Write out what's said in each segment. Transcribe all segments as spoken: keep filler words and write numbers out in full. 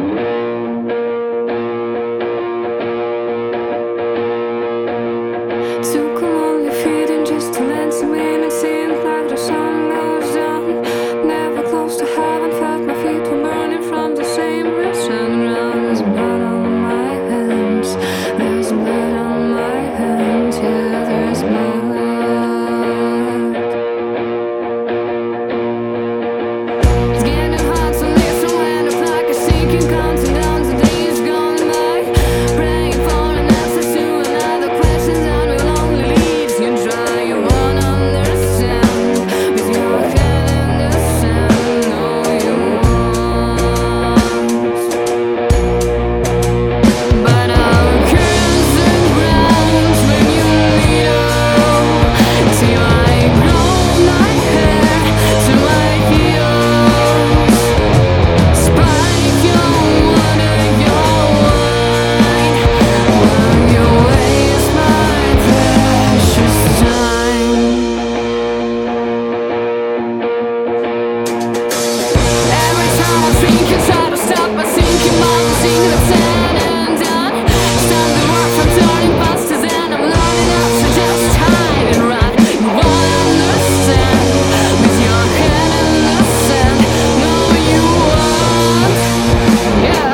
Took a lonely feeding just to land some in. It seemed like the sun goes down. Never close to heaven, felt my feet were burning from the same reason. There's blood on my hands, there's blood on my hands, yeah, there's blood. It's getting hard to listen when it's like a sinking, counting down the days gone by. Praying for an answer to another question that will only lead you dry. You won't understand with your head in the sand. No, you won't. But I'll kiss the ground when you need out. Till I grow my hair to my heels. Spike your water, your wine, while you waste my precious time. Every time I think it's hard to stop, I think you might sing the said and done. Stop the work from turning faster than I'm learning how to just hide and run. You won't understand with your head in the sand. No, you won't. Yeah.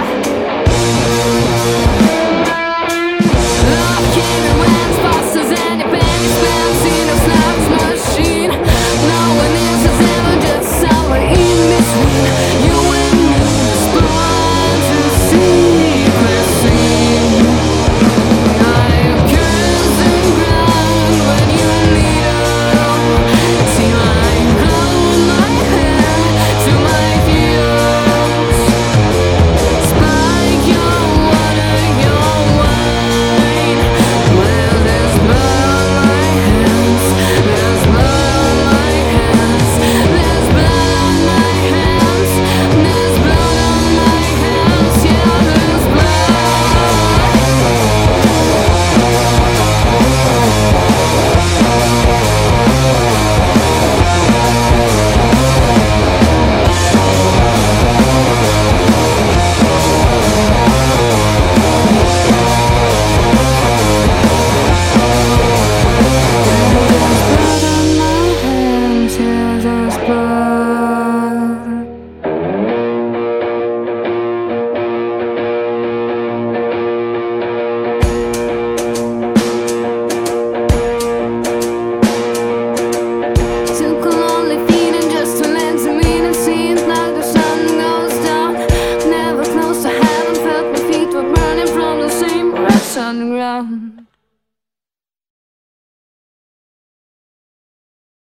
Love came and went faster than a penny spent in a slot machine. No one else has ever just somewhere in between. You and me, spawned to secrecy. I kiss the ground when you need out. Till I grow my hair to my heels. Spike your water, your wine. Well, there's blood on my hands, there's blood on my hands, there's blood on my hands, there's blood on my hands, yeah, there's blood. Blood on my hands, yeah, there's blood. Took a lonely feeling just to land some in. It seemed like the sun goes down. Never close to heaven, felt my feet were burning from the same rest on the ground.